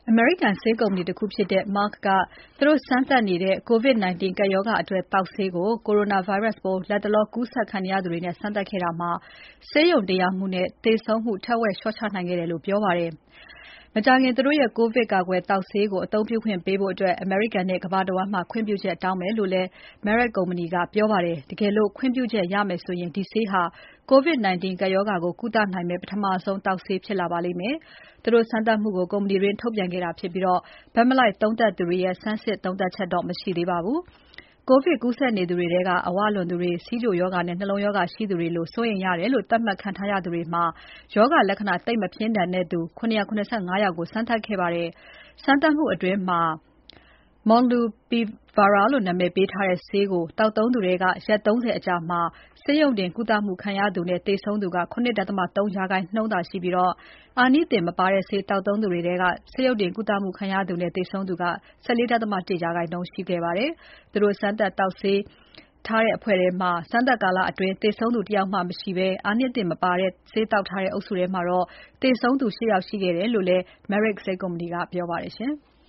အမေရိကန်ဆေးကုမ္ပဏီတခုဖြစ်တဲ့ Merck ကသူတို့စမ်းသပ်နေတဲ့ COVID-19 ကပ်ရောဂါအတွက်သောက်ဆေးကို Coronavirus ပိုး လတ်တလောကူးစက်ခံနေရသူတွေနဲ့ စမ်းသပ်ခဲ့တာမှာ ဆေးရုံတင်ရမှုနဲ့ သေဆုံးမှုထက်ဝက်လျှော့ချနိုင်ခဲ့တယ်လို့ ပြောပါတယ်။ မကြာခင်သူတို့ရဲ့ ကိုဗစ်ကာကွယ်သောက်ဆေးကို အသုံးပြုခွင့်ပေးဖို့ အမေရိကန်နဲ့ ကမ္ဘာတဝန်းမှာ ခွင့်ပြုချက်တောင်းမယ်လို့လည်း Merck ကုမ္ပဏီက ပြောပါတယ်။ တကယ်လို့ ခွင့်ပြုချက်ရမယ်ဆိုရင် ဒီဆေးဟာ COVID-19 ကပ်ရောဂါကို ကုသနိုင်မယ့် ပထမဆုံးသောက်ဆေးဖြစ်လာပါလိမ့်မယ်။ သူတို့စမ်းသပ်မှုကို ကုမ္ပဏီတွင်း ထုတ်ပြန်ခဲ့တာဖြစ်ပြီး ဘက်မလိုက်သုံးသပ်သူတွေရဲ့ ဆန်းစစ်သုံးသပ်ချက်တော့ မရှိသေးပါဘူး။ ကိုဗစ်ကူးစက်နေသူတွေထဲက အဝလွန်သူတွေ၊ ဆီးချိုရောဂါနဲ့ နှလုံးရောဂါရှိသူတွေလို စိုးရိမ်ရတယ်လို့ သတ်မှတ်ခံထားရသူတွေမှာ ရောဂါလက္ခဏာသိပ်မပြင်းထန်တဲ့သူ ၇၇၅ ယောက်ကို စမ်းသပ်ခဲ့ပါတယ်။ စမ်းသပ်မှုအတွင်း Molnupiravir လို့နာမည်ပေးထားတဲ့ဆေးကို သောက်သုံးသူထဲက ရက် ၃၀ အကြာမှာ ဆေးရုံတင်ကုသမှုခံရသူနဲ့ သေဆုံးသူ ၇.၃% သာရှိပြီး အာနိသင်မပါတဲ့ဆေးသောက်သုံးသူတွေထဲက ဆေးရုံတင်ကုသမှုခံရသူနဲ့ သေဆုံးသူ ၁၄.၁% ရှိခဲ့ပါတယ်။ သူတို့စမ်းသပ်သောက်ဆေးထားတဲ့အဖွဲ့ထဲမှာ စမ်းသပ်ကာလအတွင်း သေဆုံးသူ တယောက်မှမရှိဘဲ အာနိသင်မပါတဲ့ဆေးသောက်ထားတဲ့အုပ်စုထဲမှာတော့ သေဆုံးသူ ၈ ယောက်ရှိခဲ့တယ်လို့လည်း Merck ဆေးကုမ္ပဏီကပြောပါတယ်။